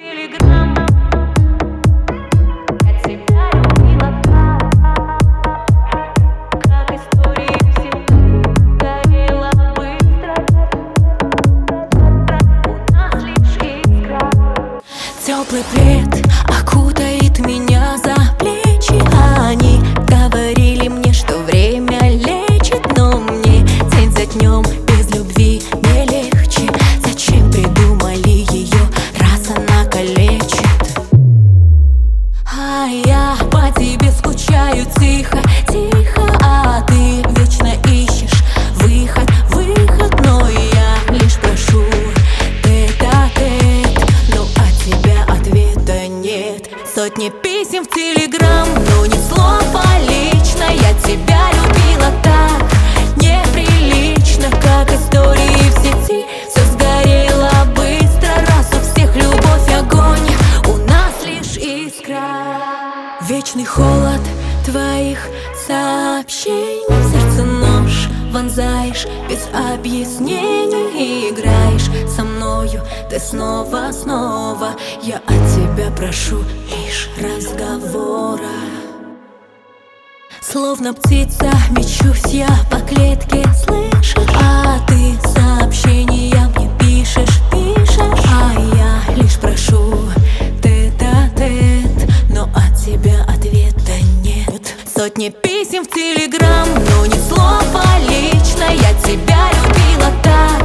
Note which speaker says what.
Speaker 1: Телеграм, я тебя любила так, как истории всегда горела быстро. У нас лишь искра.
Speaker 2: Теплый плед окутает меня за плечи. Они говорили мне, что время лечит, но мне день за днем без любви не легче. Зачем придумали ее, раз она калечит? А я по тебе скучаю тихо, тихо, а ты вечно ищешь выход, выход. Но я лишь прошу тет-а-тет, но от тебя ответа нет. Сотни писем в телеграм, но ни слова лично. Я тебя любила так неприлично, как истории в сети. Все сгорело быстро, раз у всех любовь огонь, у нас лишь искра. Вечный холод твоих сообщений, в сердце нож вонзаешь без объяснений. И играешь со мною ты снова, снова. Я от тебя прошу лишь разговора. Словно птица мечусь я по клетке, слышишь? А ты сообщения мне пишешь, пишешь. А я лишь прошу тет-а-тет, но от тебя ответа нет. Сотни писем в телеграм, но ни слова лично. Я тебя любила так